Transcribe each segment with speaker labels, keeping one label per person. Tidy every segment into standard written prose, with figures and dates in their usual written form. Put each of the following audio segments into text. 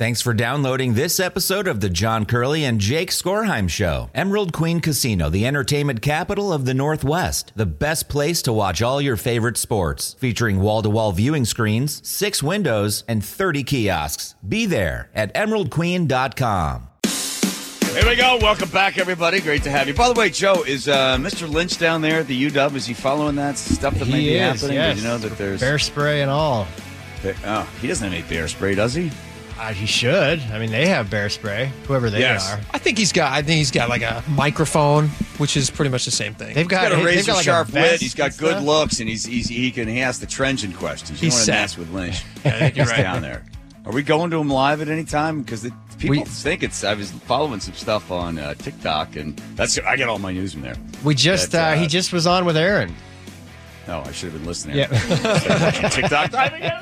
Speaker 1: Thanks for downloading this episode of the John Curley and Jake Skorheim Show. Emerald Queen Casino, the entertainment capital of the Northwest. The best place to watch all your favorite sports. Featuring wall-to-wall viewing screens, 6 windows, and 30 kiosks. Be there at emeraldqueen.com.
Speaker 2: Here we go. Welcome back, everybody. Great to have you. By the way, Joe, is Mr. Lynch down there at the UW? Is he following that stuff that may be happening?
Speaker 3: Yes.
Speaker 2: Did you know that there's
Speaker 3: bear spray and all?
Speaker 2: Oh, he doesn't have any bear spray, does he?
Speaker 3: He should. I mean, they have bear spray, whoever they are.
Speaker 4: I think he's got like a microphone, which is pretty much the same thing.
Speaker 2: He's got a razor sharp wit. He's got good
Speaker 3: stuff.
Speaker 2: looks, and he can ask the trenchant questions. You don't want to mess with Lynch.
Speaker 4: I think you're
Speaker 2: He's
Speaker 4: right.
Speaker 2: down there. Are we going to him live at any time? Because people think it's. I was following some stuff on TikTok, and I get all my news from there.
Speaker 3: We just he just was on with Aaron.
Speaker 2: No, I should have been listening.
Speaker 3: Yeah.
Speaker 2: Watching TikTok.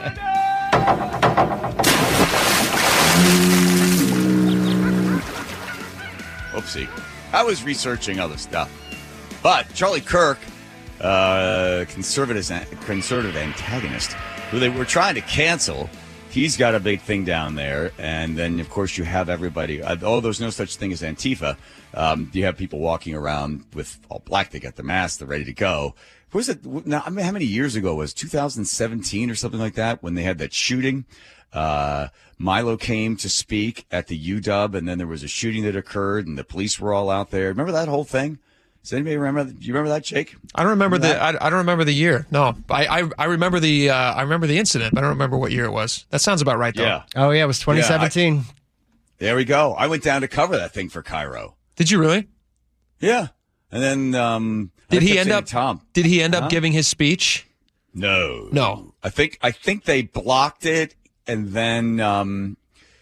Speaker 2: Oopsie. I was researching other stuff. But Charlie Kirk, conservative antagonist, who they were trying to cancel, he's got a big thing down there. And then, of course, you have everybody. There's no such thing as Antifa. You have people walking around with all black. They got the mask. They're ready to go. Was it? Now, I mean, how many years ago was 2017 or something like that when they had that shooting? Milo came to speak at the UW, and then there was a shooting that occurred, and the police were all out there. Remember that whole thing? Does anybody remember? Do you remember that, Jake?
Speaker 4: I don't remember I don't remember the year. No, I remember the incident, but I don't remember what year it was. That sounds about right, though.
Speaker 2: Yeah.
Speaker 3: Oh, yeah, it was 2017.
Speaker 2: There we go. I went down to cover that thing for Cairo.
Speaker 4: Did you really?
Speaker 2: Yeah, and then
Speaker 4: Did he end up
Speaker 2: Huh?
Speaker 4: giving his speech?
Speaker 2: No. I think they blocked it, and then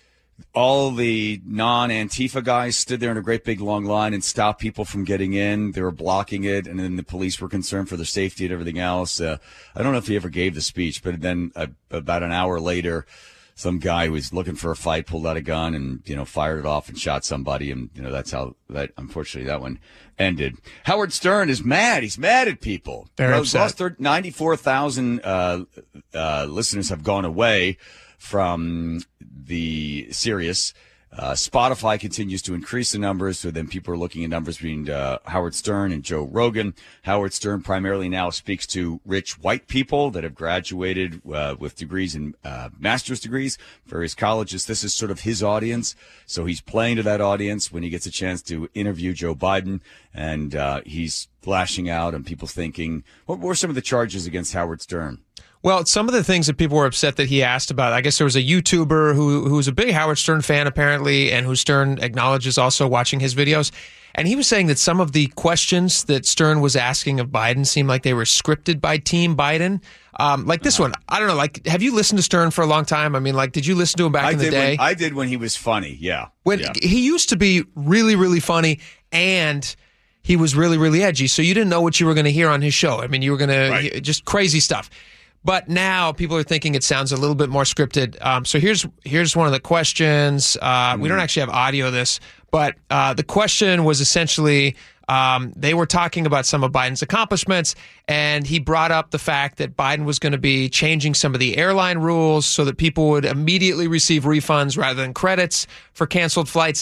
Speaker 2: all the non-Antifa guys stood there in a great big long line and stopped people from getting in. They were blocking it, and then the police were concerned for their safety and everything else. I don't know if he ever gave the speech, but then about an hour later, some guy who was looking for a fight pulled out a gun and, fired it off and shot somebody. And, that's how unfortunately, that one ended. Howard Stern is mad. He's mad at people.
Speaker 4: Very upset.
Speaker 2: 94,000 listeners have gone away from the Sirius. Spotify continues to increase the numbers, so then people are looking at numbers between Howard Stern and Joe Rogan. Howard Stern primarily now speaks to rich white people that have graduated with degrees and master's degrees, various colleges. This is sort of his audience, so he's playing to that audience when he gets a chance to interview Joe Biden, and he's lashing out, and people thinking, what were some of the charges against Howard Stern?
Speaker 4: Well, some of the things that people were upset that he asked about, I guess there was a YouTuber who's a big Howard Stern fan, apparently, and who Stern acknowledges also watching his videos. And he was saying that some of the questions that Stern was asking of Biden seemed like they were scripted by Team Biden. Like this one, I don't know, have you listened to Stern for a long time? I mean, did you listen to him back in the day?
Speaker 2: I did when he was funny, yeah.
Speaker 4: He used to be really, really funny, and he was really, really edgy. So you didn't know what you were going to hear on his show. I mean, you were going to just crazy stuff. But now people are thinking it sounds a little bit more scripted. So here's one of the questions. We don't actually have audio of this, but the question was essentially they were talking about some of Biden's accomplishments, and he brought up the fact that Biden was going to be changing some of the airline rules so that people would immediately receive refunds rather than credits for canceled flights.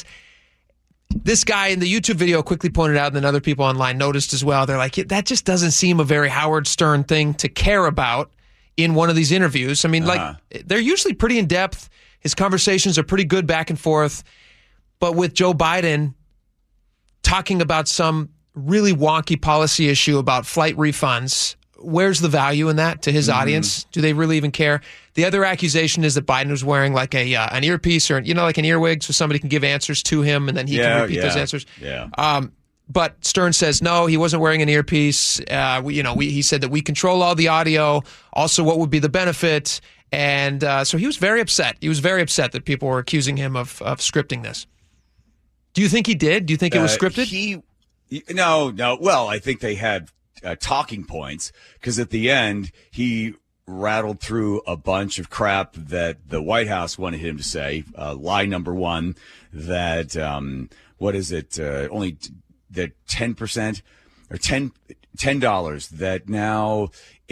Speaker 4: This guy in the YouTube video quickly pointed out, and then other people online noticed as well. They're like, that just doesn't seem a very Howard Stern thing to care about in one of these interviews. I mean, they're usually pretty in-depth. His conversations are pretty good back and forth. But with Joe Biden talking about some really wonky policy issue about flight refunds, where's the value in that to his audience? Do they really even care? The other accusation is that Biden was wearing like an earpiece or, like an earwig so somebody can give answers to him and then he can repeat those answers.
Speaker 2: Yeah.
Speaker 4: But Stern says, no, he wasn't wearing an earpiece. He said that we control all the audio. Also, what would be the benefit? And so he was very upset. He was very upset that people were accusing him of scripting this. Do you think he did? Do you think it was scripted?
Speaker 2: No. Well, I think they had talking points because at the end, he rattled through a bunch of crap that the White House wanted him to say. Lie number one, that, only that 10% or $10, that now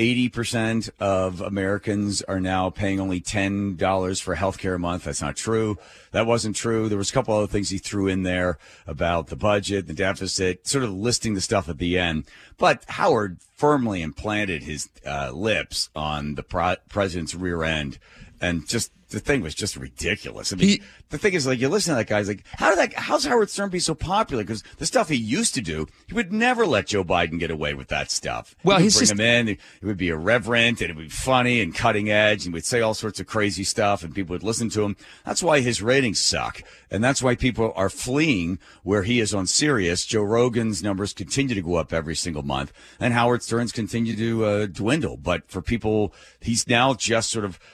Speaker 2: 80% of Americans are now paying only $10 for healthcare a month. That's not true. That wasn't true. There was a couple other things he threw in there about the budget, the deficit, sort of listing the stuff at the end. But Howard firmly implanted his lips on the president's rear end, and just the thing was just ridiculous. I mean, the thing is, like, you listen to that guy, it's like, how's Howard Stern be so popular? Because the stuff he used to do, he would never let Joe Biden get away with that stuff.
Speaker 4: Well,
Speaker 2: he would bring him in, it would be irreverent, and it would be funny and cutting edge, and he would say all sorts of crazy stuff, and people would listen to him. That's why his ratings suck, and that's why people are fleeing where he is on Sirius. Joe Rogan's numbers continue to go up every single month, and Howard Stern's continue to dwindle. But for people, he's now just sort of,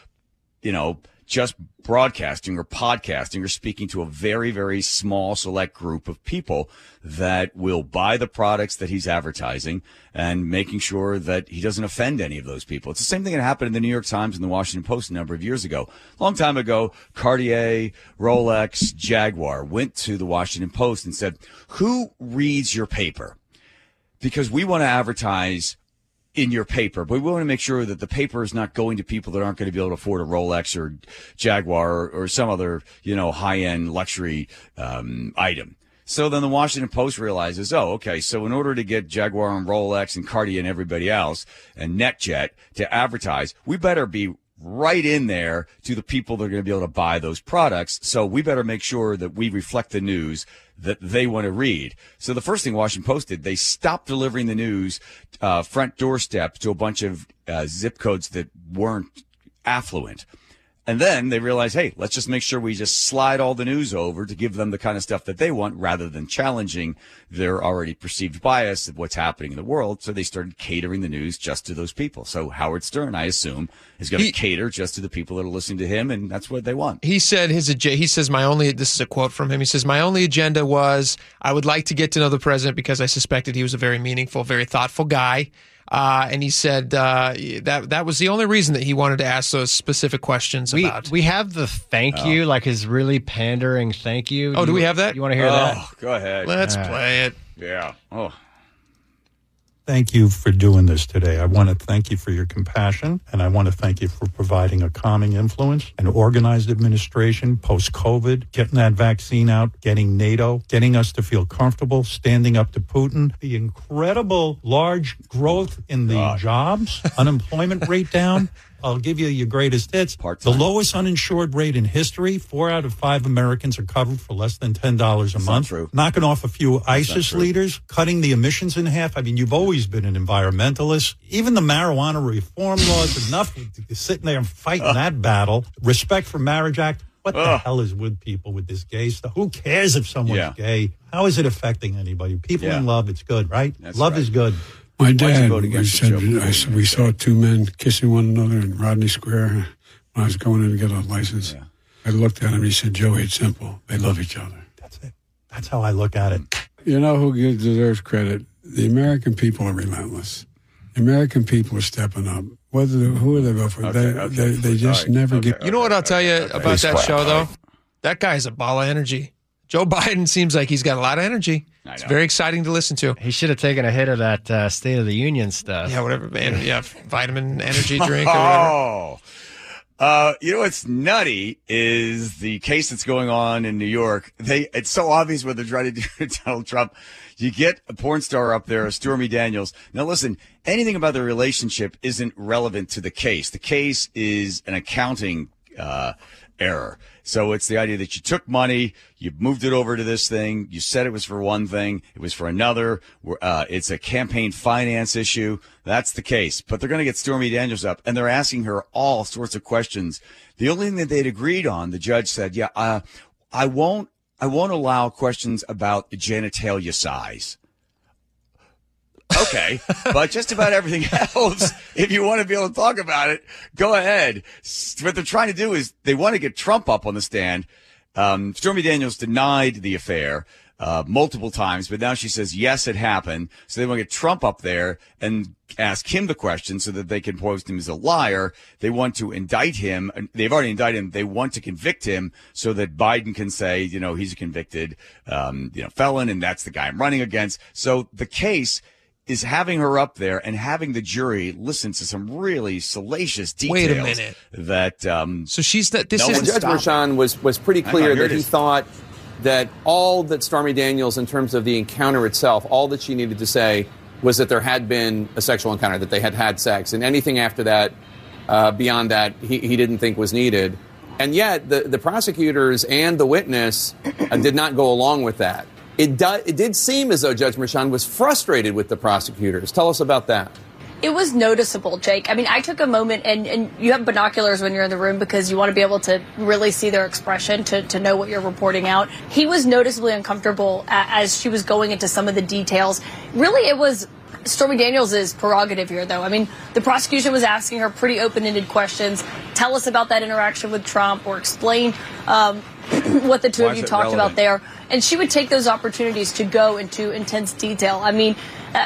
Speaker 2: just broadcasting or podcasting or speaking to a very, very small select group of people that will buy the products that he's advertising, and making sure that he doesn't offend any of those people. It's the same thing that happened in the New York Times and the Washington Post a number of years ago. A long time ago, Cartier, Rolex, Jaguar went to the Washington Post and said, who reads your paper? Because we want to advertise in your paper, but we want to make sure that the paper is not going to people that aren't going to be able to afford a Rolex or Jaguar or some other, high-end luxury item. So then the Washington Post realizes, okay, so in order to get Jaguar and Rolex and Cartier and everybody else and NetJet to advertise, we better be right in there to the people that are going to be able to buy those products. So we better make sure that we reflect the news that they want to read. So the first thing Washington Post did, they stopped delivering the news front doorstep to a bunch of zip codes that weren't affluent. And then they realized, hey, let's just make sure we just slide all the news over to give them the kind of stuff that they want, rather than challenging their already perceived bias of what's happening in the world. So they started catering the news just to those people. So Howard Stern, I assume, is going to cater just to the people that are listening to him, and that's what they want.
Speaker 4: He said this is a quote from him. He says, my only agenda was I would like to get to know the president because I suspected he was a very meaningful, very thoughtful guy. And he said that was the only reason that he wanted to ask those specific questions about.
Speaker 3: We have the thank you, like his really pandering thank you.
Speaker 4: Do we have that?
Speaker 3: You want to hear that?
Speaker 2: Oh, go ahead.
Speaker 4: Let's play it.
Speaker 2: Yeah. Oh.
Speaker 5: Thank you for doing this today. I want to thank you for your compassion, and I want to thank you for providing a calming influence, an organized administration post-COVID, getting that vaccine out, getting NATO, getting us to feel comfortable, standing up to Putin, the incredible large growth in the jobs, unemployment rate down. I'll give you your greatest hits.
Speaker 2: Part-time.
Speaker 5: The lowest uninsured rate in history. 4 out of 5 Americans are covered for less than $10 a month.
Speaker 2: True.
Speaker 5: Knocking off a few ISIS leaders, cutting the emissions in half. I mean, you've always been an environmentalist. Even the marijuana reform laws, enough sitting there and fighting that battle. Respect for Marriage Act. What the hell is with people with this gay stuff? Who cares if someone's gay? How is it affecting anybody? People in love, it's good, right? Love is good.
Speaker 6: My dad said, we saw 2 men kissing one another in Rodney Square when I was going in to get a license. Yeah. I looked at him and he said, Joey, it's simple. They love each other.
Speaker 5: That's it. That's how I look at it.
Speaker 6: You know who deserves credit? The American people are relentless. The American people are stepping up. Who they vote for? They just never get.
Speaker 4: You know what I'll tell you about that show, though? That guy's a ball of energy. Joe Biden seems like he's got a lot of energy. It's very exciting to listen to.
Speaker 3: He should have taken a hit of that State of the Union stuff.
Speaker 4: Yeah, whatever. Yeah, vitamin energy drink or whatever.
Speaker 2: You know what's nutty is the case that's going on in New York. It's so obvious what they're trying to do to Donald Trump. You get a porn star up there, Stormy Daniels. Now listen, anything about the relationship isn't relevant to the case. The case is an accounting error. So it's the idea that you took money, you moved it over to this thing, you said it was for one thing, it was for another. It's a campaign finance issue. That's the case. But they're going to get Stormy Daniels up, and they're asking her all sorts of questions. The only thing that they'd agreed on, the judge said, I won't allow questions about genitalia size. Okay, but just about everything else, if you want to be able to talk about it, go ahead. What they're trying to do is they want to get Trump up on the stand. Stormy Daniels denied the affair multiple times, but now she says, yes, it happened. So they want to get Trump up there and ask him the question so that they can post him as a liar. They want to indict him. They've already indicted him. They want to convict him so that Biden can say, he's a convicted, felon, and that's the guy I'm running against. So the case is having her up there and having the jury listen to some really salacious details.
Speaker 4: Wait a minute.
Speaker 2: That
Speaker 4: so she's that. This
Speaker 2: no
Speaker 4: is
Speaker 2: one's
Speaker 7: Judge
Speaker 2: stopping.
Speaker 7: Merchan was pretty clear that he
Speaker 2: is.
Speaker 7: thought that all that Stormy Daniels, in terms of the encounter itself, all that she needed to say was that there had been a sexual encounter, that they had had sex, and anything after that, beyond that, he didn't think was needed. And yet, the prosecutors and the witness did not go along with that. It did seem as though Judge Merchan was frustrated with the prosecutors. Tell us about that.
Speaker 8: It was noticeable, Jake. I mean, I took a moment, and you have binoculars when you're in the room because you want to be able to really see their expression to know what you're reporting out. He was noticeably uncomfortable as she was going into some of the details. Really, it was Stormy Daniels' prerogative here, though. I mean, the prosecution was asking her pretty open-ended questions. Tell us about that interaction with Trump, or explain what the two of you talked about there. And she would take those opportunities to go into intense detail. I mean,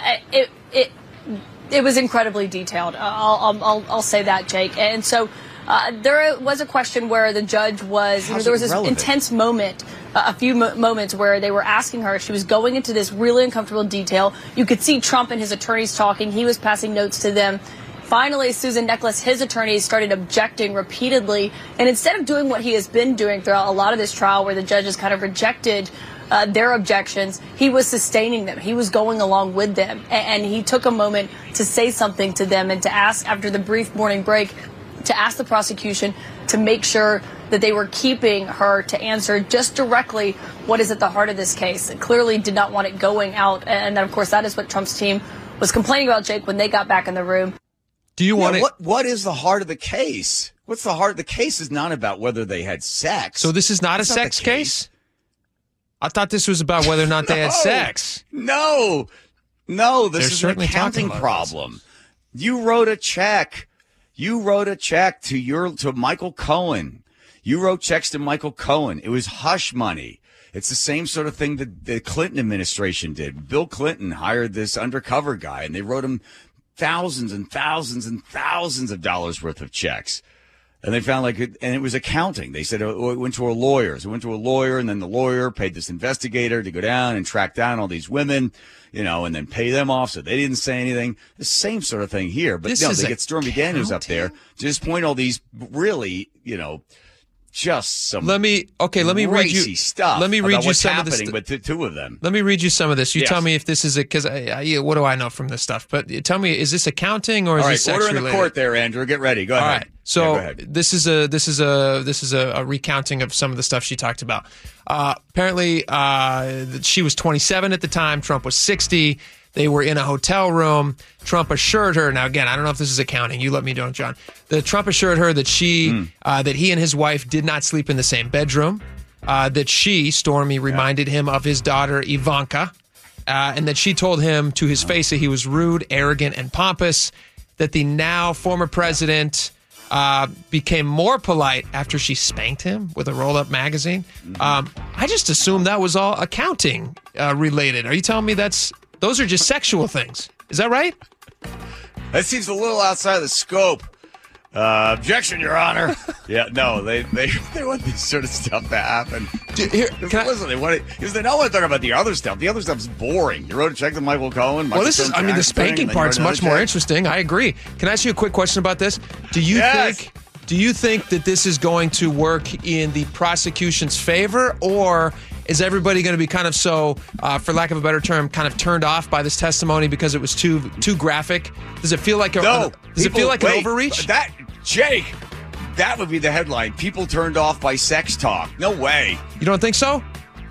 Speaker 8: it was incredibly detailed. I'll say that, Jake. And so there was a question where the judge was, there was this intense moment, a few moments where they were asking her. She was going into this really uncomfortable detail. You could see Trump and his attorneys talking. He was passing notes to them. Finally, Susan Necheles, his attorneys, started objecting repeatedly. And instead of doing what he has been doing throughout a lot of this trial, where the judges kind of rejected their objections, he was sustaining them. He was going along with them. And he took a moment to say something to them and to ask, after the brief morning break, to ask the prosecution to make sure that they were keeping her to answer just directly what is at the heart of this case. It clearly did not want it going out. And then, of course, that is what Trump's team was complaining about, Jake, when they got back in the room.
Speaker 4: Do you want it?
Speaker 2: What is the heart of the case? What's the heart? The case is not about whether they had sex.
Speaker 4: So this is not a sex case? I thought this was about whether or not they had sex.
Speaker 2: No, this is an accounting problem. You wrote a check. You wrote a check to Michael Cohen. You wrote checks to Michael Cohen. It was hush money. It's the same sort of thing that the Clinton administration did. Bill Clinton hired this undercover guy, and they wrote him thousands and thousands and thousands of dollars worth of checks. And they found and it was accounting. They said it went to a lawyer. So it went to a lawyer, and then the lawyer paid this investigator to go down and track down all these women, and then pay them off so they didn't say anything. The same sort of thing here. But they get Stormy Daniels up there to just point all these really, just some
Speaker 4: let me read you
Speaker 2: stuff.
Speaker 4: Let me read you some of
Speaker 2: this with the two of them.
Speaker 4: Let me read you some of this. You tell me if this is because what do I know from this stuff? But tell me, is this accounting or is this sex related?
Speaker 2: Order in the court there, Andrew. Get ready. Go ahead.
Speaker 4: All right. So
Speaker 2: go ahead.
Speaker 4: this is a recounting of some of the stuff she talked about. Apparently, she was 27 at the time. Trump was 60. They were in a hotel room. Trump assured her. Now, again, I don't know if this is accounting. You let me know, John. Trump assured her that that he and his wife did not sleep in the same bedroom. That Stormy, reminded him of his daughter Ivanka, and that she told him to his face that he was rude, arrogant, and pompous. That the now former president became more polite after she spanked him with a rolled-up magazine. I just assumed that was all accounting related. Are you telling me those are just sexual things? Is that right?
Speaker 2: That seems a little outside the scope. Objection, Your Honor. Yeah, no, they want this sort of stuff to happen. Listen, they want it because they don't want to talk about the other stuff. The other stuff's boring. You wrote a check to Michael Cohen.
Speaker 4: The spanking part's much more interesting. I agree. Can I ask you a quick question about this? Do you think that this is going to work in the prosecution's favor, or is everybody going to be kind of for lack of a better term, kind of turned off by this testimony because it was too graphic? Does it feel like an overreach?
Speaker 2: Jake, that would be the headline. People turned off by sex talk. No way.
Speaker 4: You don't think so?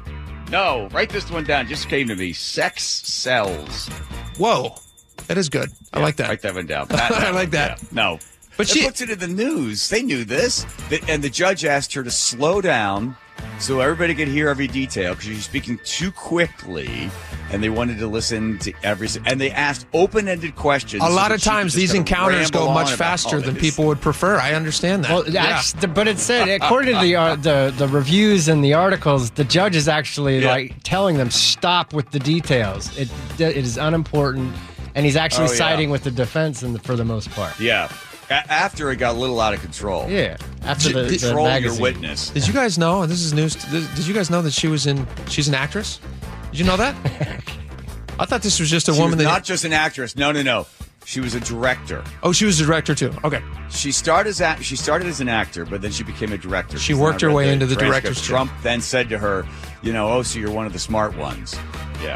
Speaker 2: No. Write this one down. Just came to me. Sex sells.
Speaker 4: Whoa. That is good. I like that.
Speaker 2: Write that one down.
Speaker 4: I like that.
Speaker 2: Yeah. No.
Speaker 4: But
Speaker 2: she puts it in the news. They knew this. And the judge asked her to slow down so everybody could hear every detail because she's speaking too quickly, and they wanted to listen to and they asked open-ended questions.
Speaker 4: A lot of times these encounters go much faster than people would prefer. I understand that.
Speaker 3: Well, but it said, according to the reviews and the articles, the judge is actually telling them stop with the details. It is unimportant, and he's actually siding with the defense for the most part.
Speaker 2: Yeah. After it got a little out of control.
Speaker 3: Yeah. After the
Speaker 2: control
Speaker 3: magazine.
Speaker 2: your witness.
Speaker 4: Did you guys know, and this is news, did you guys know that she's an actress? Did you know that? I thought this was just a
Speaker 2: She
Speaker 4: woman
Speaker 2: was
Speaker 4: that...
Speaker 2: not just an actress. No. She was a director.
Speaker 4: Oh, she was a director, too. Okay.
Speaker 2: She started as an actor, but then she became a director.
Speaker 4: She worked her way into the director's chair.
Speaker 2: Trump then said to her, so you're one of the smart ones. Yeah.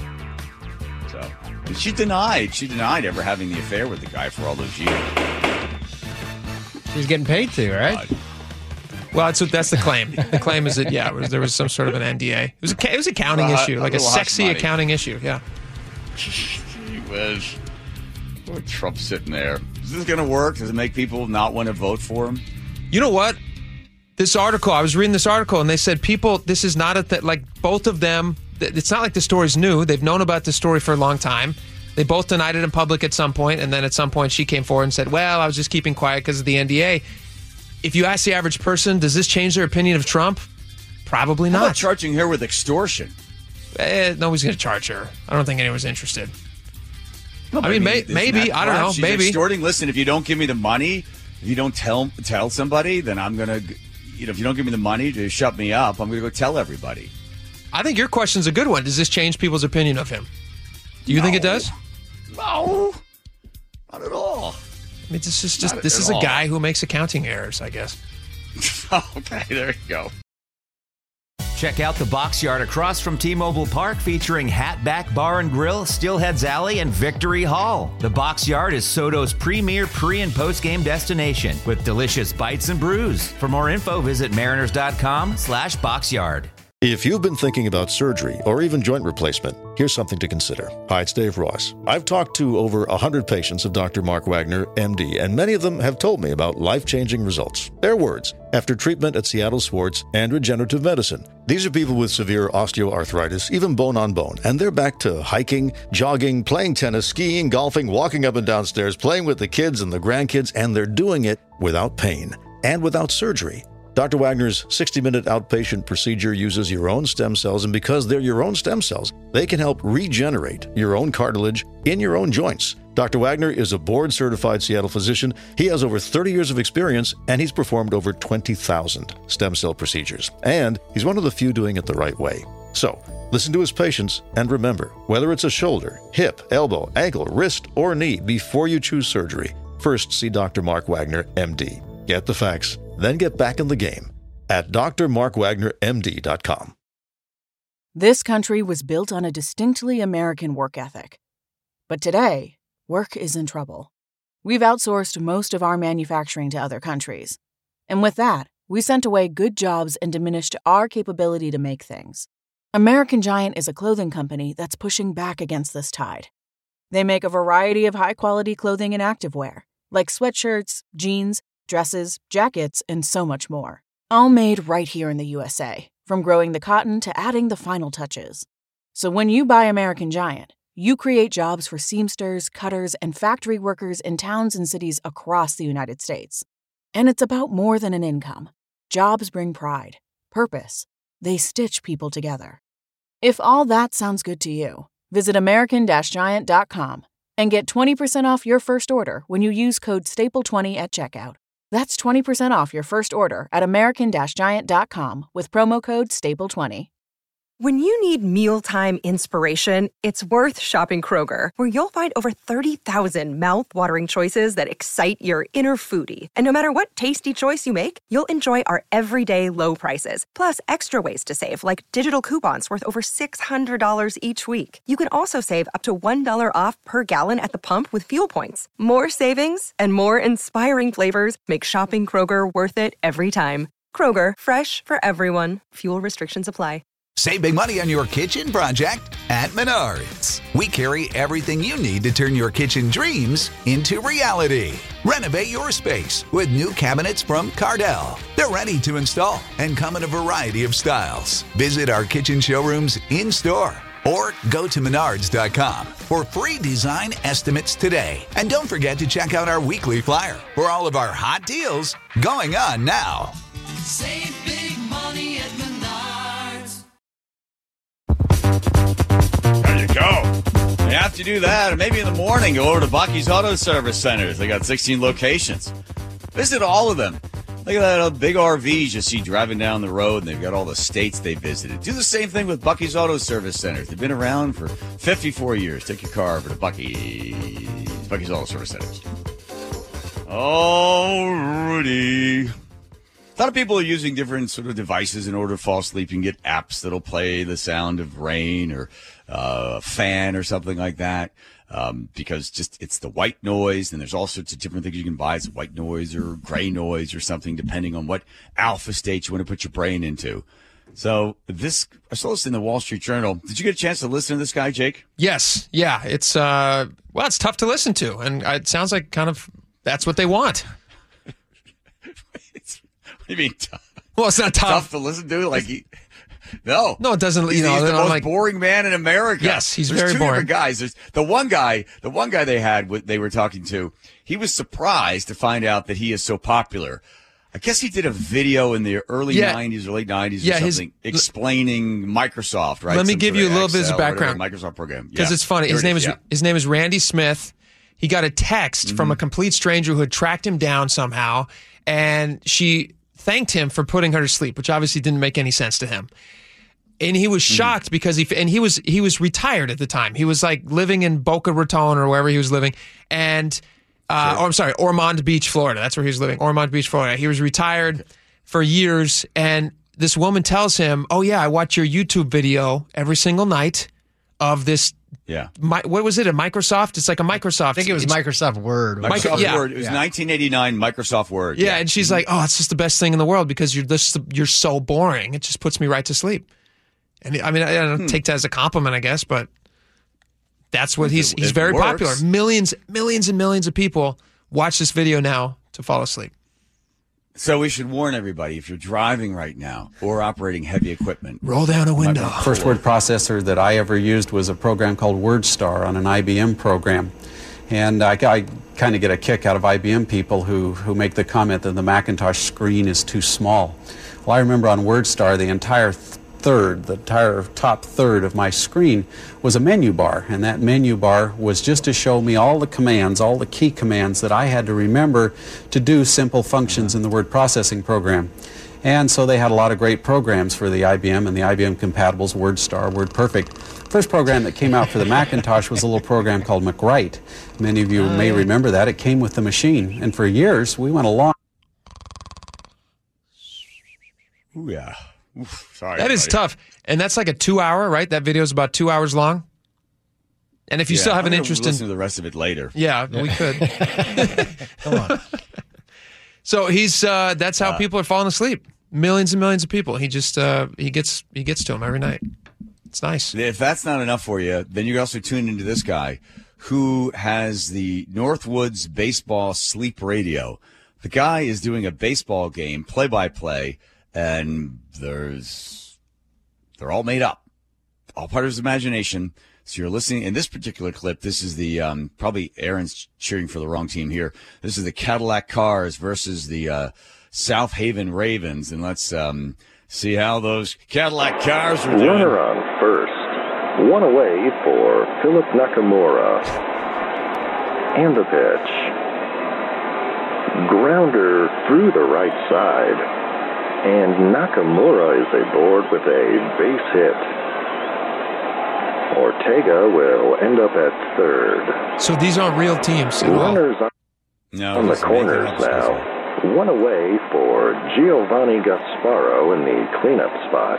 Speaker 2: So and she denied ever having the affair with the guy for all those years.
Speaker 3: She was getting paid to, right?
Speaker 4: Well, that's the claim. The claim is that, there was some sort of an NDA. It was an accounting issue, like a sexy accounting issue, yeah.
Speaker 2: She was. Trump's sitting there. Is this going to work? Does it make people not want to vote for him?
Speaker 4: You know what? This article, I was reading this article, and they said this is not both of them, it's not like the story's new. They've known about this story for a long time. They both denied it in public at some point, and then at some point she came forward and said, well, I was just keeping quiet because of the NDA. If you ask the average person, does this change their opinion of Trump? Probably not.
Speaker 2: How about charging her with extortion?
Speaker 4: Nobody's going to charge her. I don't think anyone's interested.
Speaker 2: No,
Speaker 4: I mean, maybe. I don't know.
Speaker 2: She's
Speaker 4: maybe.
Speaker 2: Extorting. Listen, if you don't give me the money, if you don't tell somebody, then I'm going to, if you don't give me the money to shut me up, I'm going to go tell everybody.
Speaker 4: I think your question's a good one. Does this change people's opinion of him? Do you think it does?
Speaker 2: No. Not at all.
Speaker 4: I mean, this is a guy who makes accounting errors, I guess.
Speaker 2: Okay, there you go.
Speaker 1: Check out the Box Yard across from T-Mobile Park featuring Hatback Bar and Grill, Steelheads Alley, and Victory Hall. The Box Yard is Soto's premier pre- and post-game destination with delicious bites and brews. For more info, visit mariners.com/boxyard.
Speaker 9: If you've been thinking about surgery or even joint replacement, here's something to consider. Hi, it's Dave Ross. I've talked to over 100 patients of Dr. Mark Wagner, MD, and many of them have told me about life-changing results. Their words, after treatment at Seattle Sports and Regenerative Medicine. These are people with severe osteoarthritis, even bone on bone, and they're back to hiking, jogging, playing tennis, skiing, golfing, walking up and down stairs, playing with the kids and the grandkids, and they're doing it without pain and without surgery. Dr. Wagner's 60-minute outpatient procedure uses your own stem cells, and because they're your own stem cells, they can help regenerate your own cartilage in your own joints. Dr. Wagner is a board-certified Seattle physician. He has over 30 years of experience, and he's performed over 20,000 stem cell procedures. And he's one of the few doing it the right way. So, listen to his patients, and remember, whether it's a shoulder, hip, elbow, ankle, wrist, or knee, before you choose surgery, first see Dr. Mark Wagner, MD. Get the facts, then get back in the game at drmarkwagnermd.com.
Speaker 10: This country was built on a distinctly American work ethic. But today, work is in trouble. We've outsourced most of our manufacturing to other countries. And with that, we sent away good jobs and diminished our capability to make things. American Giant is a clothing company that's pushing back against this tide. They make a variety of high-quality clothing and activewear, like sweatshirts, jeans, dresses, jackets, and so much more. All made right here in the USA, from growing the cotton to adding the final touches. So when you buy American Giant, you create jobs for seamsters, cutters, and factory workers in towns and cities across the United States. And it's about more than an income. Jobs bring pride, purpose. They stitch people together. If all that sounds good to you, visit American-Giant.com and get 20% off your first order when you use code STAPLE20 at checkout. That's 20% off your first order at American-Giant.com with promo code STAPLE20.
Speaker 11: When you need mealtime inspiration, it's worth shopping Kroger, where you'll find over 30,000 mouth-watering choices that excite your inner foodie. And no matter what tasty choice you make, you'll enjoy our everyday low prices, plus extra ways to save, like digital coupons worth over $600 each week. You can also save up to $1 off per gallon at the pump with fuel points. More savings and more inspiring flavors make shopping Kroger worth it every time. Kroger, fresh for everyone. Fuel restrictions apply.
Speaker 12: Save big money on your kitchen project at Menards. We carry everything you need to turn your kitchen dreams into reality. Renovate your space with new cabinets from Cardell. They're ready to install and come in a variety of styles. Visit our kitchen showrooms in-store or go to Menards.com for free design estimates today. And don't forget to check out our weekly flyer for all of our hot deals going on now.
Speaker 13: Save big money at Menards.
Speaker 2: There you go. You have to do that. Or maybe in the morning, go over to Bucky's Auto Service Centers. They got 16 locations. Visit all of them. Look at that big RVs you see driving down the road, and they've got all the states they visited. Do the same thing with Bucky's Auto Service Centers. They've been around for 54 years. Take your car over to Bucky's Auto Service Centers. Alrighty. A lot of people are using different sort of devices in order to fall asleep. You can get apps that'll play the sound of rain or a fan or something like that. Because just it's the white noise, and there's all sorts of different things you can buy. It's white noise or gray noise or something, depending on what alpha state you want to put your brain into. So I saw this in the Wall Street Journal. Did you get a chance to listen to this guy, Jake?
Speaker 4: Yes. Yeah. It's it's tough to listen to, and it sounds like kind of that's what they want.
Speaker 2: What do you mean tough?
Speaker 4: Well, it's not tough.
Speaker 2: Tough to listen to? No,
Speaker 4: it doesn't.
Speaker 2: He's the most boring man in America.
Speaker 4: Yes, he's
Speaker 2: There's
Speaker 4: very
Speaker 2: two
Speaker 4: boring.
Speaker 2: Different guys. There's the one guy they were talking to. He was surprised to find out that he is so popular. I guess he did a video in the early 90s or late 90s or something explaining Microsoft, right?
Speaker 4: Let me give you a little bit of background.
Speaker 2: Microsoft program.
Speaker 4: Because it's funny. His name is Randy Smith. He got a text from a complete stranger who had tracked him down somehow, and she thanked him for putting her to sleep, which obviously didn't make any sense to him. And he was shocked because he was retired at the time. He was like living in Boca Raton or wherever he was living, and Ormond Beach, Florida. That's where he was living. Ormond Beach, Florida. He was retired for years, and this woman tells him, "Oh yeah, I watch your YouTube video every single night of this."
Speaker 2: Yeah.
Speaker 4: What was it? A Microsoft? It's like a Microsoft.
Speaker 3: I think it was Microsoft Word.
Speaker 2: Microsoft Word. It was 1989 Microsoft Word.
Speaker 4: Yeah, and she's like, "Oh, it's just the best thing in the world because you're so boring. It just puts me right to sleep." And I mean, I don't take that as a compliment, I guess, but that's what he's very popular. Millions and millions of people watch this video now to fall asleep.
Speaker 2: So we should warn everybody, if you're driving right now or operating heavy equipment,
Speaker 4: roll down a window.
Speaker 14: First word processor that I ever used was a program called WordStar on an IBM program. And I kind of get a kick out of IBM people who make the comment that the Macintosh screen is too small. Well, I remember on WordStar, the entire top third of my screen was a menu bar, and that menu bar was just to show me all the commands, all the key commands that I had to remember to do simple functions in the word processing program. And so they had a lot of great programs for the IBM and the IBM compatibles, WordStar, WordPerfect. First program that came out for the Macintosh was a little program called MacWrite. Many of you may remember that. It came with the machine, and for years we went along.
Speaker 2: Ooh, yeah. Oof, sorry.
Speaker 4: That is tough. And that's like a 2-hour, right? That video is about 2 hours long. And if you still have an interest
Speaker 2: listen to the rest of it later.
Speaker 4: Yeah, we could.
Speaker 3: Come on.
Speaker 4: So that's how people are falling asleep. Millions and millions of people. He just he gets to them every night. It's nice.
Speaker 2: If that's not enough for you, then you can also tune into this guy who has the Northwoods Baseball Sleep Radio. The guy is doing a baseball game play-by-play, and they're all made up, all part of his imagination. So you're listening in this particular clip. This is the probably Aaron's cheering for the wrong team here. This is the Cadillac Cars versus the South Haven Ravens, and let's see how those Cadillac Cars are doing.
Speaker 15: Runner on first, one away for Philip Nakamura, and the pitch. Grounder through the right side, and Nakamura is aboard with a base hit. Ortega will end up at third.
Speaker 4: So these aren't real teams.
Speaker 15: Runners on the corners now. One away for Giovanni Gasparo in the cleanup spot.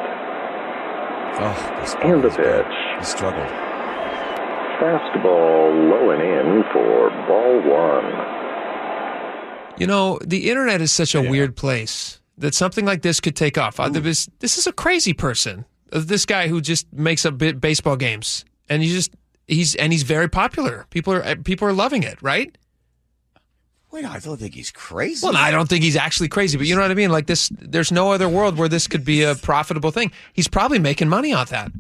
Speaker 2: Oh,
Speaker 15: and the pitch.
Speaker 2: He struggled.
Speaker 15: Fastball low and in for ball one.
Speaker 4: You know, the internet is such a weird place that something like this could take off. This is a crazy person. This guy who just makes up baseball games, and he's very popular. People are loving it, right?
Speaker 2: Wait, I don't think he's crazy.
Speaker 4: Well, I don't think he's actually crazy, but you know what I mean? Like this, there's no other world where this could be a profitable thing. He's probably making money off that.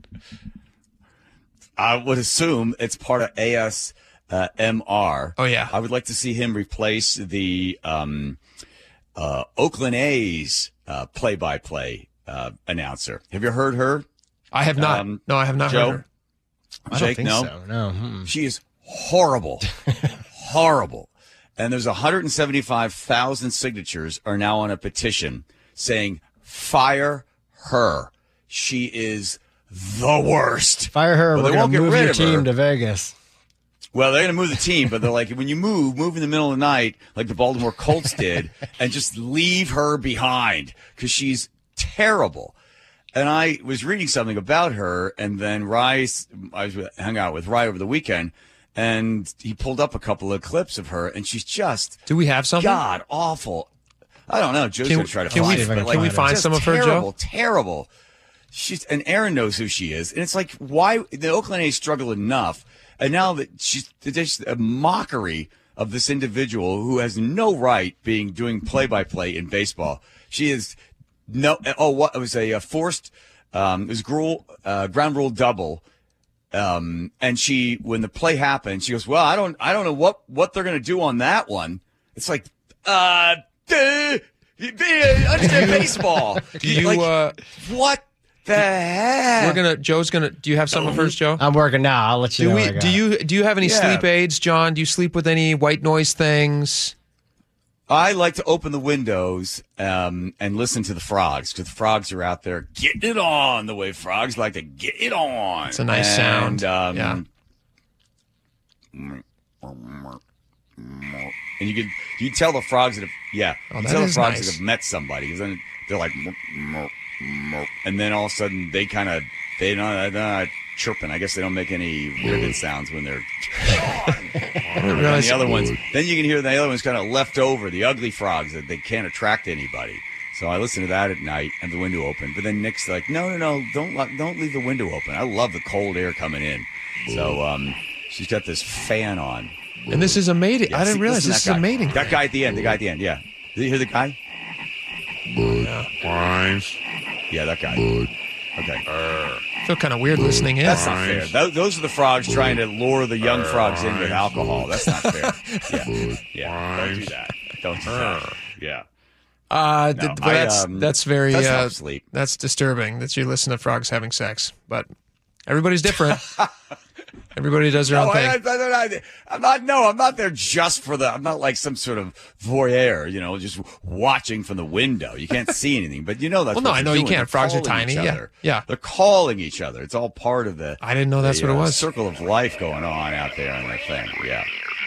Speaker 2: I would assume it's part of ASMR.
Speaker 4: Oh, yeah.
Speaker 2: I would like to see him replace the Oakland A's play-by-play announcer. Have you heard her?
Speaker 4: I have not. No, I have not
Speaker 2: Joe?
Speaker 4: heard her.
Speaker 3: I don't think so. No.
Speaker 2: She is horrible. Horrible. And there's 175,000 signatures are now on a petition saying, fire her. She is the worst.
Speaker 3: Fire her.
Speaker 2: Well,
Speaker 3: we're
Speaker 2: they won't
Speaker 3: going to
Speaker 2: get
Speaker 3: move
Speaker 2: rid
Speaker 3: your
Speaker 2: of
Speaker 3: team
Speaker 2: her.
Speaker 3: to Vegas.
Speaker 2: Well, they're going to move the team, but they're like, when you move in the middle of the night, like the Baltimore Colts did, and just leave her behind because she's terrible. And I was reading something about her, and then I hung out with Rye over the weekend, and he pulled up a couple of clips of her, and she's just
Speaker 4: Do we have something?
Speaker 2: God awful. I don't know. Joe's going to try to find it.
Speaker 4: Can we find some of her, Joe?
Speaker 2: Terrible. And Aaron knows who she is. And it's like, why the Oakland A's struggle enough. And now that there's a mockery of this individual who has no right doing play-by-play in baseball. She is it was a forced, it was ground rule double. And when the play happened, she goes, well, I don't know what they're going to do on that one. It's like, understand baseball. What the heck?
Speaker 4: Joe's gonna. Do you have something first, Joe?
Speaker 3: I'm working now. I'll let you know.
Speaker 4: Do you have any sleep aids, John? Do you sleep with any white noise things?
Speaker 2: I like to open the windows and listen to the frogs because the frogs are out there getting it on the way frogs like to get it on.
Speaker 4: It's a nice sound.
Speaker 2: Yeah. And you can tell the frogs that have that have met somebody because then they're like, and then all of a sudden they're not chirping. I guess they don't make any ribbon sounds when they're. And the other ones, then you can hear the other ones kind of left over, the ugly frogs that they can't attract anybody. So I listen to that at night and the window open. But then Nick's like, no, don't leave the window open. I love the cold air coming in. So she's got this fan on.
Speaker 4: And this is a mating.
Speaker 2: Yeah,
Speaker 4: I didn't realize this is a mating.
Speaker 2: That guy at the end. Yeah. Did you hear the guy? Yeah, that guy. Okay.
Speaker 4: I feel kind of weird listening in.
Speaker 2: That's not fair. Those are the frogs trying to lure the young frogs in with alcohol. That's not fair. Yeah. Don't do that. Yeah.
Speaker 4: That's very.
Speaker 2: That's not sleep.
Speaker 4: That's disturbing that you listen to frogs having sex, but everybody's different. Everybody does their own thing.
Speaker 2: I'm not there just for I'm not like some sort of voyeur, just watching from the window. You can't see anything, but that's
Speaker 4: well, no, I know you can't. Frogs are tiny. Yeah. They're
Speaker 2: calling each other. It's all part of the.
Speaker 4: I didn't know that's what it was.
Speaker 2: Circle of life going on out there in that thing. Yeah.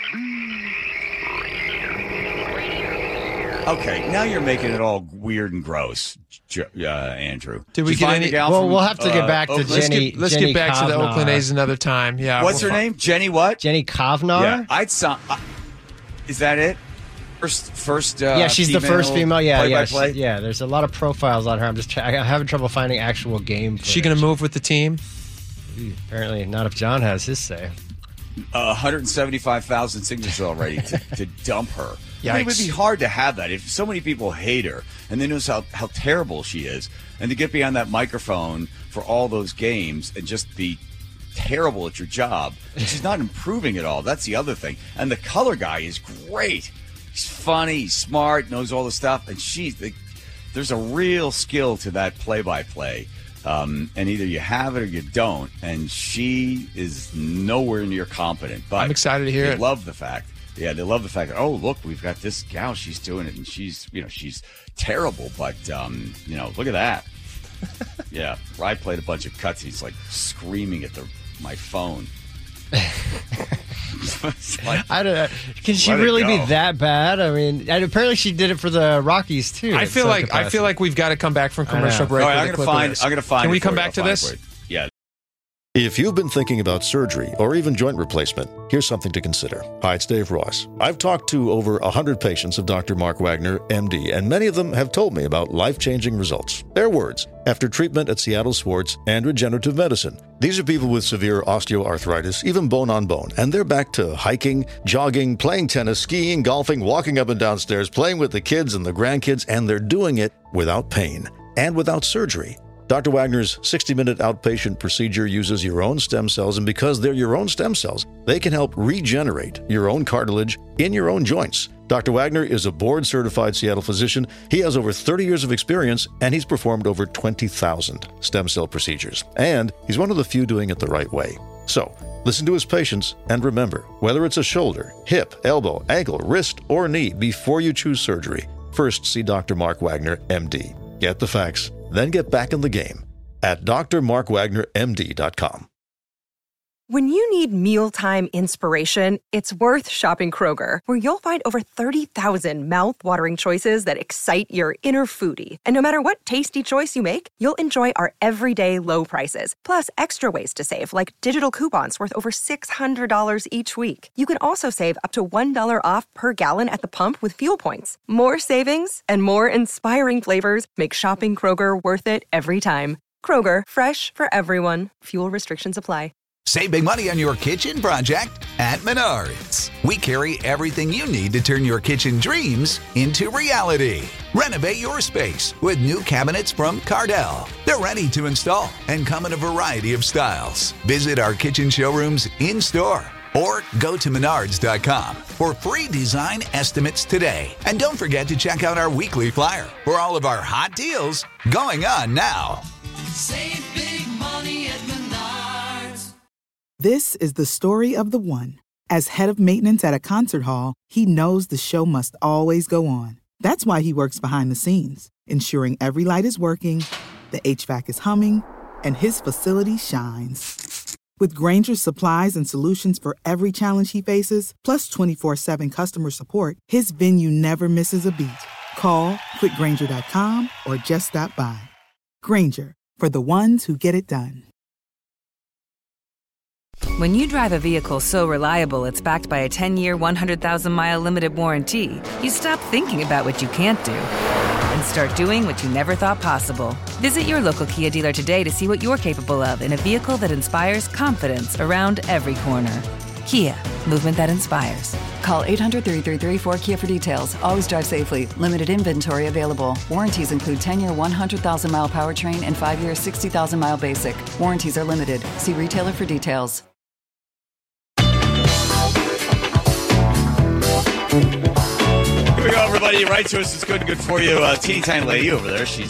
Speaker 2: Okay, now you're making it all weird and gross, Andrew.
Speaker 4: Did we get any?
Speaker 3: Well, we'll have to get back to Jenny.
Speaker 4: Let's get back to the Oakland A's another time. Yeah.
Speaker 2: What's her name? Jenny what?
Speaker 3: Jenny Kovnar.
Speaker 2: Yeah, is that it? First.
Speaker 3: Yeah, she's the first female. Yeah.
Speaker 2: Play-by-play?
Speaker 3: There's a lot of profiles on her. I'm having trouble finding actual game footage.
Speaker 4: She gonna move with the team?
Speaker 3: Apparently not. If John has his say.
Speaker 2: 175,000 signatures already to dump her.
Speaker 4: Yikes.
Speaker 2: I mean, it would be hard to have that if so many people hate her and they know how terrible she is, and to get behind that microphone for all those games and just be terrible at your job. She's not improving at all. That's the other thing. And the color guy is great. He's funny, he's smart, knows all the stuff, and there's a real skill to that play-by-play. And either you have it or you don't, and she is nowhere near competent. But
Speaker 4: I'm excited to hear it.
Speaker 2: They love the fact that, oh, look, we've got this gal, she's doing it, and she's terrible, but, look at that. Yeah, Rye played a bunch of cuts, he's like screaming at my phone.
Speaker 3: I don't know. Can she really be that bad? I mean, and apparently she did it for the Rockies too.
Speaker 4: I feel like we've got to come back from commercial break.
Speaker 2: All right, I'm gonna find.
Speaker 4: Can we come back to this?
Speaker 2: Yeah.
Speaker 9: If you've been thinking about surgery or even joint replacement, here's something to consider. Hi, it's Dave Ross. I've talked to over 100 patients of Dr. Mark Wagner, MD, and many of them have told me about life-changing results. Their words, after treatment at Seattle Sports and Regenerative Medicine. These are people with severe osteoarthritis, even bone on bone, and they're back to hiking, jogging, playing tennis, skiing, golfing, walking up and down stairs, playing with the kids and the grandkids, and they're doing it without pain and without surgery. Dr. Wagner's 60-minute outpatient procedure uses your own stem cells, and because they're your own stem cells, they can help regenerate your own cartilage in your own joints. Dr. Wagner is a board-certified Seattle physician. He has over 30 years of experience, and he's performed over 20,000 stem cell procedures. And he's one of the few doing it the right way. So, listen to his patients and remember, whether it's a shoulder, hip, elbow, ankle, wrist, or knee, before you choose surgery, first see Dr. Mark Wagner, MD. Get the facts, then get back in the game at drmarkwagnermd.com.
Speaker 11: When you need mealtime inspiration, it's worth shopping Kroger, where you'll find over 30,000 mouth-watering choices that excite your inner foodie. And no matter what tasty choice you make, you'll enjoy our everyday low prices, plus extra ways to save, like digital coupons worth over $600 each week. You can also save up to $1 off per gallon at the pump with fuel points. More savings and more inspiring flavors make shopping Kroger worth it every time. Kroger, fresh for everyone. Fuel restrictions apply.
Speaker 12: Save big money on your kitchen project at Menards. We carry everything you need to turn your kitchen dreams into reality. Renovate your space with new cabinets from Cardell. They're ready to install and come in a variety of styles. Visit our kitchen showrooms in-store or go to Menards.com for free design estimates today. And don't forget to check out our weekly flyer for all of our hot deals going on now.
Speaker 13: Save big money at Menards.
Speaker 16: This is the story of the one. As head of maintenance at a concert hall, he knows the show must always go on. That's why he works behind the scenes, ensuring every light is working, the HVAC is humming, and his facility shines. With Grainger's supplies and solutions for every challenge he faces, plus 24/7 customer support, his venue never misses a beat. Call quickgrainger.com or just stop by. Grainger, for the ones who get it done.
Speaker 17: When you drive a vehicle so reliable it's backed by a 10-year, 100,000-mile limited warranty, you stop thinking about what you can't do and start doing what you never thought possible. Visit your local Kia dealer today to see what you're capable of in a vehicle that inspires confidence around every corner. Kia, movement that inspires.
Speaker 18: Call 800-333-4KIA for details. Always drive safely. Limited inventory available. Warranties include 10-year 100,000-mile powertrain and 5-year 60,000-mile basic. Warranties are limited. See retailer for details.
Speaker 2: Here we go, everybody. Write to us. It's good for you. Teeny tiny lady over there. She's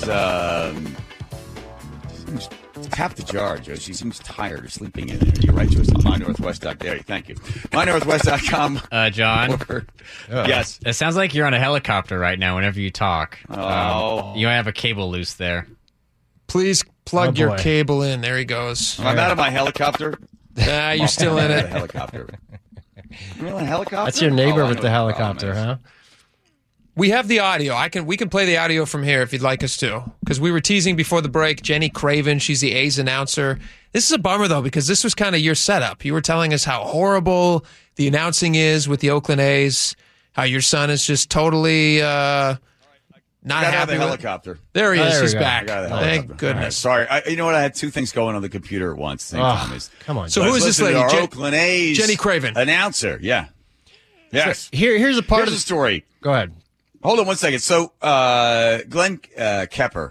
Speaker 2: tap the jar, Joe. She seems tired or sleeping in there. You write to us at mynorthwest.com. Thank you. mynorthwest.com.
Speaker 19: John?
Speaker 2: Yes.
Speaker 19: It sounds like you're on a helicopter right now whenever you talk.
Speaker 2: Oh.
Speaker 19: You might have a cable loose there.
Speaker 4: Please plug your cable in. There he goes.
Speaker 2: I'm out of my helicopter.
Speaker 4: Nah, you're still in it.
Speaker 2: Helicopter. You're in a helicopter?
Speaker 3: That's your neighbor with the helicopter, huh?
Speaker 4: We have the audio. We can play the audio from here if you'd like us to. Because we were teasing before the break, Jenny Craven, she's the A's announcer. This is a bummer, though, because this was kind of your setup. You were telling us how horrible the announcing is with the Oakland A's, how your son is just totally not happy with
Speaker 2: helicopter.
Speaker 4: There he is.
Speaker 2: There
Speaker 4: He's
Speaker 2: we go.
Speaker 4: back.
Speaker 2: I got a
Speaker 4: Thank
Speaker 2: helicopter.
Speaker 4: goodness.
Speaker 2: All right. Sorry. You know what? I had two things going on the computer at once. Same time.
Speaker 3: Come on.
Speaker 4: So who is this lady?
Speaker 2: Our Oakland A's
Speaker 4: Jenny Craven.
Speaker 2: Announcer. Yeah. Yes.
Speaker 3: So here's a part
Speaker 2: Here's
Speaker 3: of
Speaker 2: the story.
Speaker 3: Go ahead.
Speaker 2: Hold on one second. So, Glenn Keeper,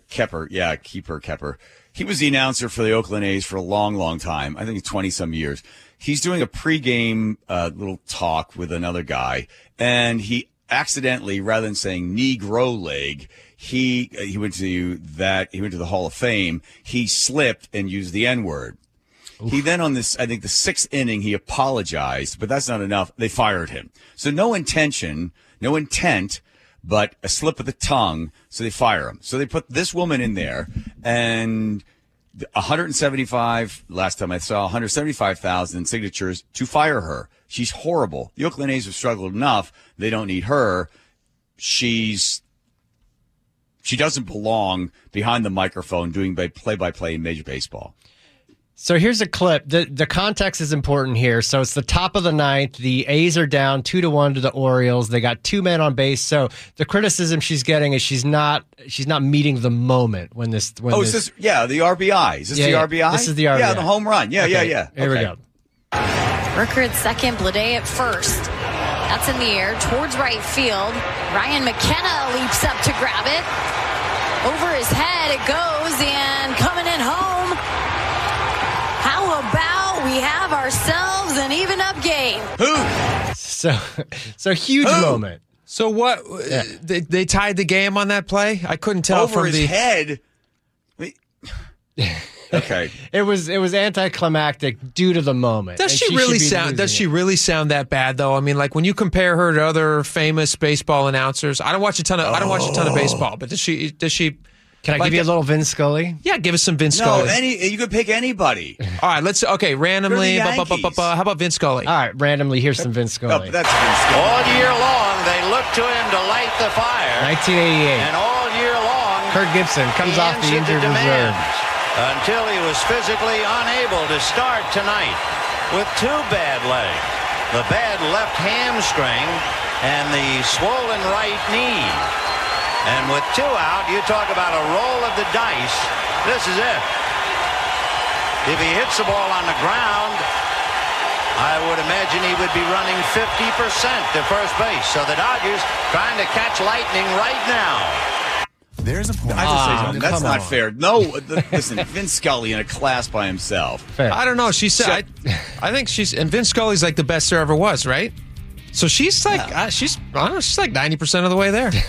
Speaker 2: he was the announcer for the Oakland A's for a long, long time. I think 20-some years. He's doing a pregame little talk with another guy, and he accidentally, rather than saying Negro leg, he went to the Hall of Fame. He slipped and used the N-word. Oof. He then, on this, I think the 6th inning, he apologized, but that's not enough. They fired him. So no intent, but a slip of the tongue, so they fire him. So they put this woman in there, and 175,000 signatures to fire her. She's horrible. The Oakland A's have struggled enough. They don't need her. She doesn't belong behind the microphone doing play-by-play in Major Baseball.
Speaker 3: So here's a clip. The context is important here. So it's the top of the ninth. The A's are down 2-1 to the Orioles. They got 2 men on base. So the criticism she's getting is she's not meeting the moment when this.
Speaker 2: Is this? Yeah, the RBI. Is this the RBI?
Speaker 3: This is the RBI.
Speaker 2: Yeah, the home run. Yeah.
Speaker 3: Here we go.
Speaker 20: Rooker at second, Blade at first. That's in the air towards right field. Ryan McKenna leaps up to grab it. Over his head it goes, and coming in home. How about we have ourselves an even up game?
Speaker 3: So huge moment.
Speaker 4: So what?
Speaker 3: Yeah.
Speaker 4: They tied the game on that play? I couldn't tell
Speaker 2: over
Speaker 4: from
Speaker 2: his head.
Speaker 3: Okay.
Speaker 2: Okay.
Speaker 3: It was anticlimactic due to the moment.
Speaker 4: Does
Speaker 3: And
Speaker 4: she really
Speaker 3: should be
Speaker 4: sound?
Speaker 3: losing
Speaker 4: Does she
Speaker 3: it.
Speaker 4: really sound that bad though? I mean, like when you compare her to other famous baseball announcers, I don't watch a ton of baseball, but does she?
Speaker 3: Can I give you a little Vince Scully?
Speaker 4: Yeah, give us some Vince
Speaker 2: No,
Speaker 4: Scully.
Speaker 2: you could pick anybody.
Speaker 4: All right, let's randomly.
Speaker 2: They're the Yankees.
Speaker 4: How about Vince Scully?
Speaker 3: All right, randomly. Here's some Vince Scully.
Speaker 2: That's Vince Scully.
Speaker 21: All year long, they look to him to light the fire.
Speaker 3: 1988.
Speaker 21: And all year long,
Speaker 3: Kirk Gibson comes
Speaker 21: he
Speaker 3: off the
Speaker 21: answered
Speaker 3: injured reserve.
Speaker 21: demands until he was physically unable to start tonight with two bad legs, the bad left hamstring and the swollen right knee. And with two out, you talk about a roll of the dice. This is it. If he hits the ball on the ground, I would imagine he would be running 50% to first base. So the Dodgers trying to catch lightning right now.
Speaker 2: There's a point. I just say something. That's not fair. No, listen, Vince Scully in a class by himself.
Speaker 3: Fair.
Speaker 4: I don't know. She said. I think and Vince Scully's like the best there ever was, right? So she's like, she's like 90% of the way there.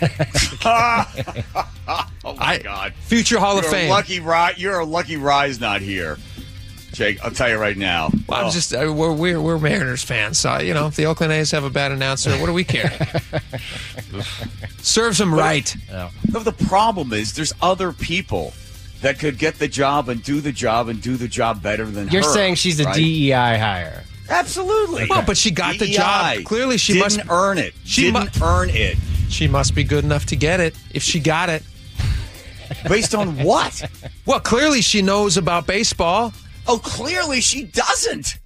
Speaker 2: Oh my God!
Speaker 4: Future Hall of Fame.
Speaker 2: You're a lucky Rye's not here, Jake. I'll tell you right now.
Speaker 4: Well, I'm just we're Mariners fans, so if the Oakland A's have a bad announcer, what do we care? Serves them right.
Speaker 2: No, the problem is there's other people that could get the job and do the job better than her.
Speaker 3: You're saying she's a
Speaker 2: right?
Speaker 3: DEI hire.
Speaker 2: Absolutely.
Speaker 4: Well, but she got the job. Clearly, she
Speaker 2: didn't earn it. Didn't earn it.
Speaker 4: She must be good enough to get it if she got it.
Speaker 2: Based on what?
Speaker 4: Well, clearly she knows about baseball.
Speaker 2: Oh, clearly she doesn't.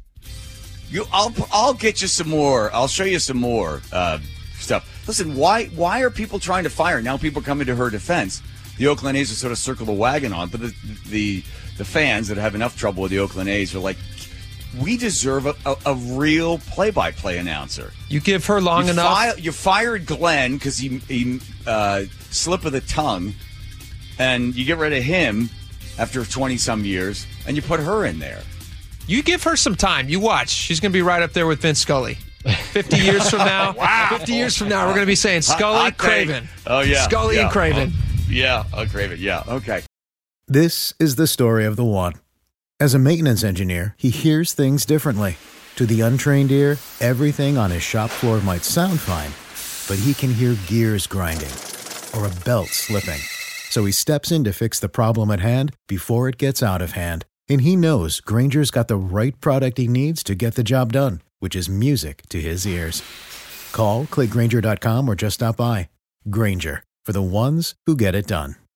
Speaker 2: I'll get you some more. I'll show you some more stuff. Listen, why are people trying to fire? Now people are coming to her defense. The Oakland A's are sort of circle the wagon on, but the fans that have enough trouble with the Oakland A's are like, we deserve a real play-by-play announcer.
Speaker 4: You give her long enough.
Speaker 2: You fired Glenn because he slip of the tongue, and you get rid of him after 20-some years, and you put her in there.
Speaker 4: You give her some time. You watch. She's going to be right up there with Vince Scully. 50 years from now,
Speaker 2: wow.
Speaker 4: 50 years from now, we're going to be saying Scully, Craven.
Speaker 2: Oh, yeah.
Speaker 4: Scully and Craven.
Speaker 2: Craven. Yeah, okay.
Speaker 22: This is the story of the one. As a maintenance engineer, he hears things differently. To the untrained ear, everything on his shop floor might sound fine, but he can hear gears grinding or a belt slipping. So he steps in to fix the problem at hand before it gets out of hand. And he knows Grainger's got the right product he needs to get the job done, which is music to his ears. Call, click Grainger.com, or just stop by. Grainger, for the ones who get it done.